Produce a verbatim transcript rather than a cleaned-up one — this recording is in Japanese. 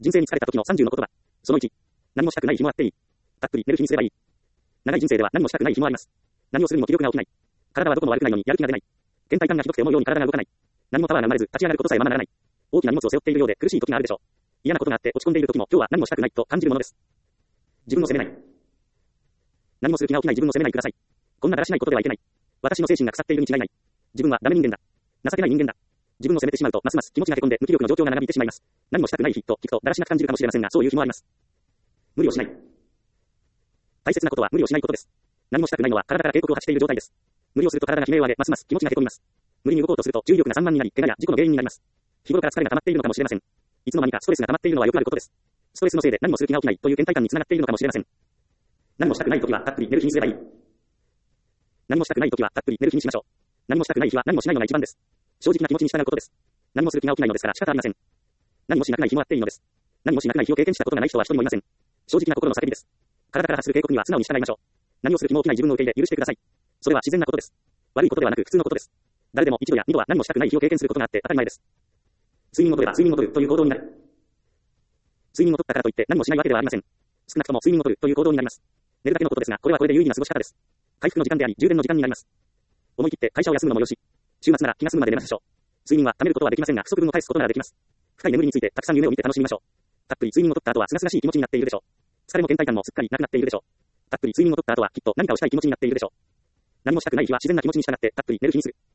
人生に疲れた時のさんじゅうの言葉。そのいち。何もしたくない日もあっていい。たっぷり寝る日にすればいい。長い人生では何もしたくない日もあります。何をするにも気力が起きない。体はどこも悪くないのにやる気が出ない。天体感がひどくて思うように体が動かない。何もパワーが生まれず立ち上がることさえままならない。大きな荷物を背負っているようで苦しい時があるでしょう。嫌なことがあって落ち込んでいる時も今日は何もしたくないと感じるものです。自分を責めない。何もする気が起きない自分を責めないでください。こんなだらしないことではいけない。私の精神が腐っているに違いない。自分はダメ人間だ。情けない人間だ。自分を責めてしまうとますます気持ちがへこんで無気力の状況が長引いてしまいます。何もしたくない日と聞くとだらしなく感じるかもしれませんが、そういう日もあります。無理をしない。大切なことは無理をしないことです。何もしたくないのは体から警告を発している状態です。無理をすると体が悲鳴を上げ、ますます気持ちがへこみます。無理に動こうとすると重力が散漫になり、怪我や事故の原因になります。日頃から疲れが溜まっているのかもしれません。いつの間にかストレスが溜まっているのはよくあることです。ストレスのせいで何もする気が起きないという倦怠感につながっているのかもしれません。何もしたくないときはたっぷり寝る日にすればいい。何もしたくないときはたっぷり寝る日にしましょう。何もしたくない日は何もしないのが一番です。正直な気持ちに従うことです。何もする気が起きないのですから仕方ありません。何もしなくない日もあっていいのです。何もしなくない日を経験したことがない人は一人もいません。正直な心の叫びです。体から発する警告には素直に従いましょう。何をする気も起きない自分の受け入れ許してください。それは自然なことです。悪いことではなく普通のことです。誰でも一度や二度は何もしたくない日を経験することがあって当たり前です。睡眠をとれば睡眠をとるという行動になる。睡眠をとったからといって何もしないわけではありません。少なくとも睡眠をとるという行動になります。寝るだけのことですが、これはこれで有意義な過ごし方です。回復の時間であり、充電の時間になります。思い切って会社を休むのもよし、週末なら気が済むまで寝ましょう。睡眠は貯めることはできませんが、不足分を返すことならできます。深い眠りについてたくさん夢を見て楽しみましょう。たっぷり睡眠をとった後は清々しい気持ちになっているでしょう。疲れも倦怠感もすっかりなくなっているでしょう。たっぷり睡眠をとった後はきっと何かをしたい気持ちになっているでしょう。何もしたくない日は自然な気持ちに従ってたっぷり寝る日にする。